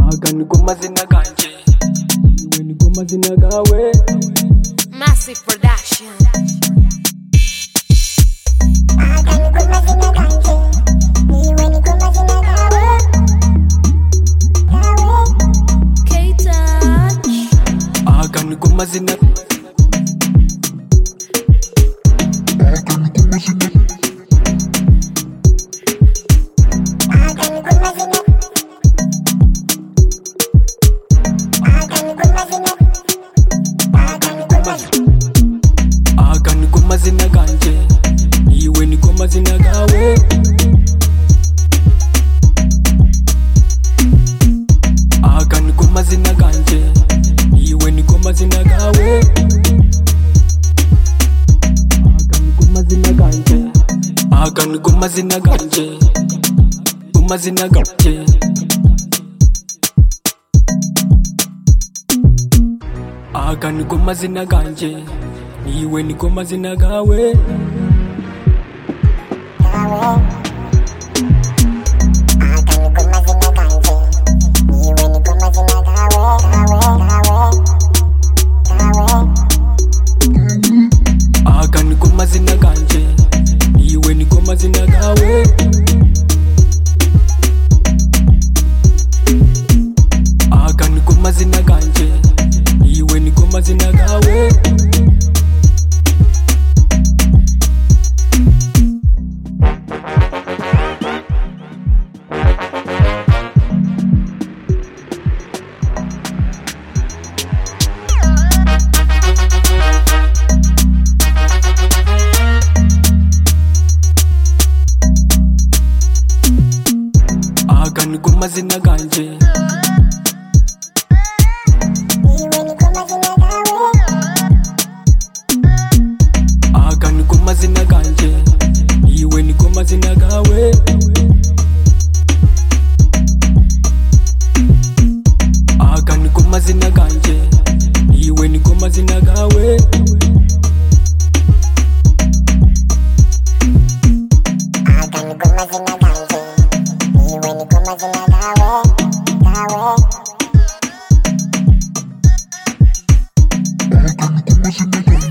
Aga niko mazina ganje, iwe niko mazina gawe. Massive Production. Aga niko mazina ganje, iwe niko mazina gawe. K-Touch. Aga niko mazina. Aga niko mazina ganje, iwe niko mazina gawe. Aga niko mazina ganje, iwe niko mazina gawe. Aga niko mazina ganje, aga niko mazina ganje, niko mazina ganje. Aga niko mazina ganje, iwe niko mazina gawe. Aga niko mazina ganje, iwe niko mazina gawe. Aga niko mazina ganje, iwe niko mazina gawe. Aga niko mazina ganje, Iwe niko mazina gawe. aga niko mazina ganje, iwe niko mazina gawe. Aga niko mazina ganje, iwe niko mazina gawe. Aga niko mazina ganje, iwe niko mazina gawe. Gawe. Aga niko mazina ganje.